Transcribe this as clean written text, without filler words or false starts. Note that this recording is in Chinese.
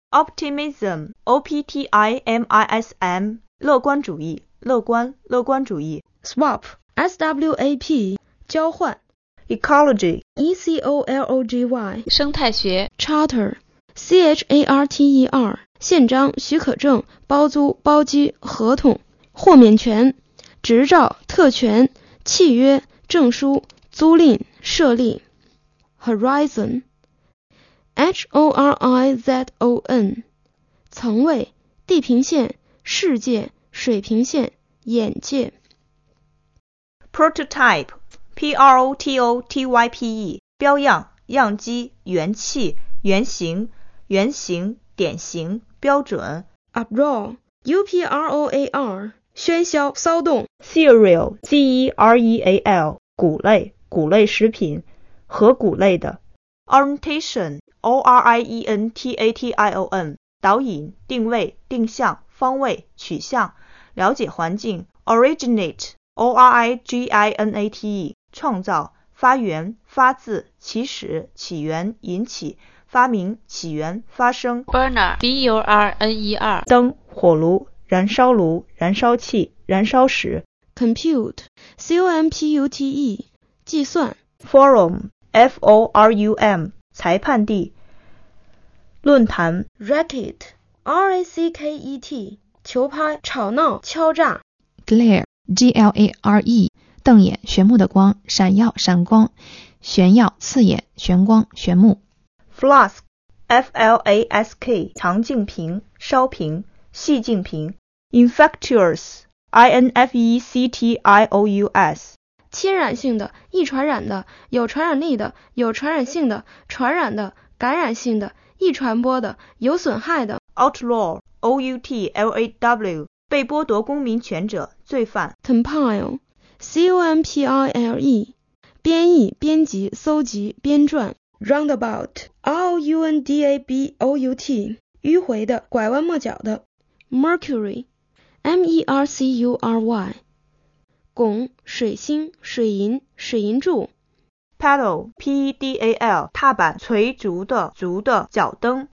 Optimism, O-P-T-I-M-I-S-M, 乐观主义，乐观主义。 Swap, S-W-A-P, 交换。 Ecology, E-C-O-L-O-G-Y, 生态学。 Charter, C-H-A-R-T-E-R, 宪章、许可证、包租、包机、合同、豁免权、执照、特权、契约、证书、租赁、设立。Horizon, H-O-R-I-Z-O-N, 层位、地平线、世界、水平线、眼界。 Prototype, P-R-O-T-O-T-Y-P-E, 标样、样机、元器、原型、典型、标准。 Uproar, U-P-R-O-A-R, 喧嚣、骚动。 Cereal, C-E-R-E-A-L, 谷类食品，和谷类的。Orientation, O-R-I-E-N-T-A-T-I-O-N, 导引、定位、定向、方位、取向、了解环境。Originate, O-R-I-G-I-N-A-T-E, 创造、发源、发自、起始、起源、引起、发明、起源、发生。 Burner, B-U-R-N-E-R, 灯、火炉、燃烧炉、燃烧器、燃烧室。 Compute, C-O-M-P-U-T-E, 计算。 Forum, F-O-R-U-M, 裁判地、论坛。 Racket, R-A-C-K-E-T, 球拍、吵闹、敲诈。 Glare, G-L-A-R-E, 瞪眼、炫目的光，闪耀、闪光，炫耀、刺眼、玄光、炫目。 Flask, F-L-A-S-K, 长径瓶、烧瓶、细径瓶。Infectious, I-N-F-E-C-T-I-O-U-S, 亲染性的、易传染的、有传染力的、有传染性的、传染的、感染性的、易传播的、有损害的。 Outlaw, O-U-T-L-A-W, 被剥夺公民权者、罪犯。 Compile, C-O-M-P-I-L-E, 编译、编辑、搜集、编撰。Roundabout, R-O-U-N-D-A-B-O-U-T, 迂回的、拐弯抹角的。Mercury, M-E-R-C-U-R-Y, 汞、水星、水银、水银柱。 Pedal, P-E-D-A-L, 踏板、垂足的、足的、脚蹬。